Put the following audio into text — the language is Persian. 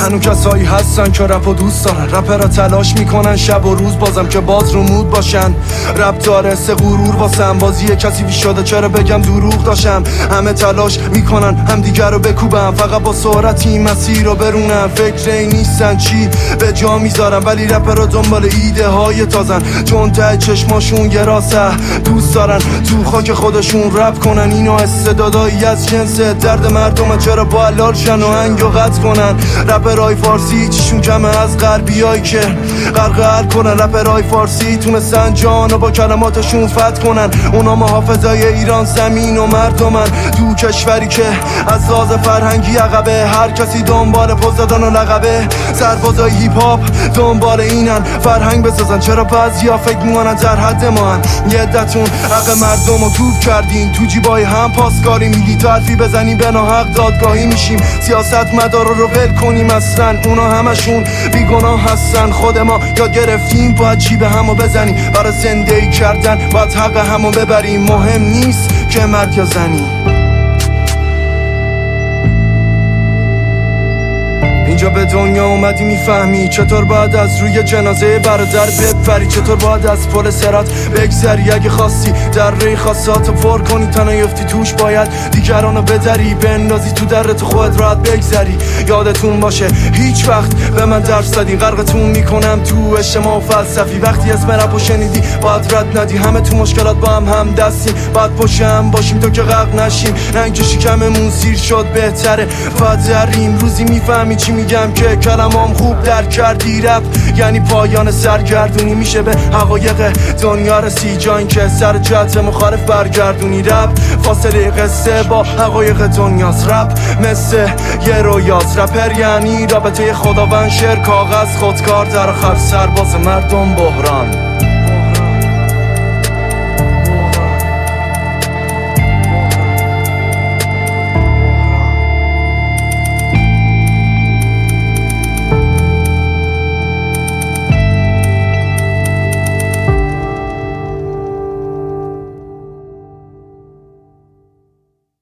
هنو کسایی هستن که رپ و دوست دارن، رپرها تلاش میکنن شب و روز بازم که باز رو مود باشن. رپ داره سه غرور واسم، بازی کسی وی شده چرا بگم دروغ داشم. همه تلاش میکنن هم دیگر رو بکوبن، فقط با سرعت این مسیر رو برونن. فکر این نیستن چی به جا میذارن، ولی رپرها دنبال ایده های تازن، چون ته چشماشون یه راسه دوست دارن تو خاک خودشون رپ کنن. اینا استعدادایی از جنس درد مردم، چرا با حلال شن و هنگ و قطع کنن. رپرهای فارسی چیشون کمه از غربیایی که غرق کنن. رپرهای فارسی تونستن جانو با کلماتشون فتح کنن. اونا محافظای ایران زمین و مردمن، تو کشوری که از لحاظ فرهنگی عقبه. هر کسی دنبال پوز دادن و لقبه، سربازای هیپ هاپ دنبال اینن فرهنگ بسازن. چرا بعضیا فکر میکنن در حد ما هن، یه عدتون عقل مردم رو توپ کردین، تو جیبای هم پاسکاری میدی، تو حرفی بزنی به ناحق دادگاهی میشیم. سیاست مدارا رو ول کنیم اصلا، اونا همشون بیگناه هستن. خود ما یاد گرفتیم باید چی به همو بزنیم، برای زندگی کردن باید حق همو ببریم. مهم نیست که مرد یا زنی. اینجا به دنیا اومدی میفهمی چطور باید از روی جنازه برادر بپری، چطور باید از پل صراط بگذری. اگه خواستی در ری خاصاتو پر کنی تا نیفتی توش، باید دیگرانو بدری بندازی تو درت خودت راحت بگذری. یادتون باشه هیچ وقت به من درس دادی، غرقتون میکنم تو اجتماع و فلسفی. وقتی اسم رپو شنیدی باید رد ندی، همه تو مشکلات با هم دستیم، باید پشت هم باشیم تو که غرق نشیم. رنگ شکممون سیر شد بهتره فدریم، روزی میفهمی چی میگم که کلمام خوب درک کردی. رپ یعنی پایان سرگردونی، میشه به حقایق دنیا رسی، جا که سر جهت مخالف برگردونی. رپ فاصله قصه با حقایق دنیاست، رپ مثل یه رویاست. رپر یعنی رابطه خداوند، شعر کاغذ خودکار، در آخر سرباز مردم بحران.